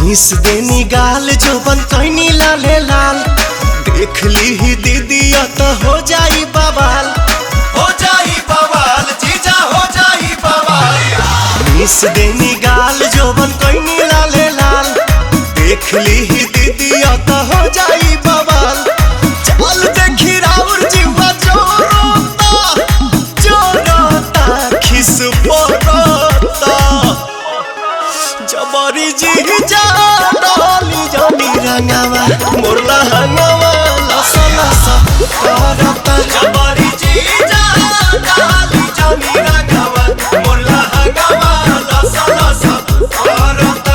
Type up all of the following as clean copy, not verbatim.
Miss देनी गाल जोबन कैनी लाले लाल देख ली ही दीदी तो हो जाई बवाल जीजा हो जाई बवाल। मिस देनी गाल जोबन कैनी लाले लाल देख ली ही दीदी तो हो जाई बवाल। चल देखी राउर जीवा जोरोता खिस पोरोता जबरी जीजा डाली जानी रंगावा मोरला हंगावा लसा लसा करता जबरी जीजा डाली जानी रंगावा मोरला हंगावा लसा लसा करता।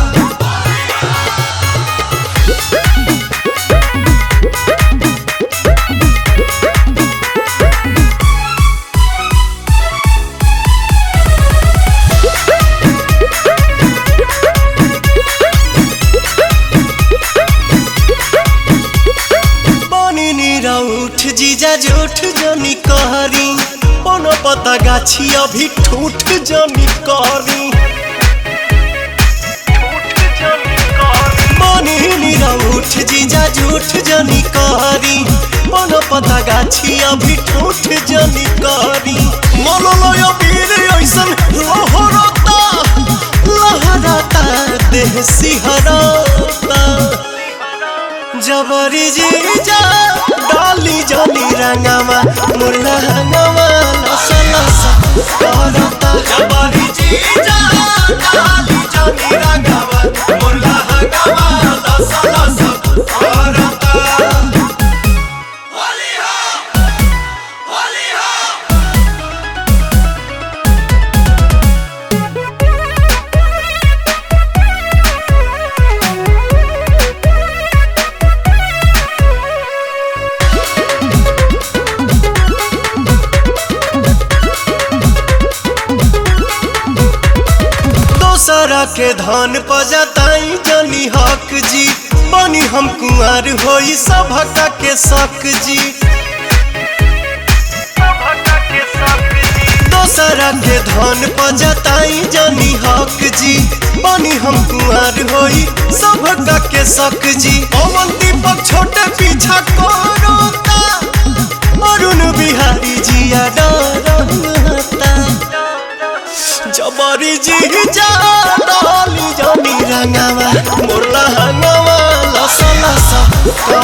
उठ जीजा झूठ जनी कहरी कोनो पता गाछी अभी ठूठ जनी करी उठ जीजा झूठ जनी कहरी कोनो पता गाछी अभी ठूठ जनी करी मोललोय वीर ऐसन लहरता लहरता देह सिहरता जबरी जीजा डाली जानी रंगावा मुरला हंगावा लसा लसा करता जबरी जीजा डाली जानी रंगावा मुरला हंगावा लसा लसा करता। होली हो होली हो दोसरा के धन पजताई जनी हक जी बनी हम कुंवर होई सभका के शक जी। दोसरा के धन पजताई जनी हक जी बनी हम कुंवर होई सभका के शक जी। पवन दीपक छोटे पीछा करता अरुण बिहारी जिया डरता जबरी जीजा डाली जानी रंगावा मोरला हंगावा लसा लसा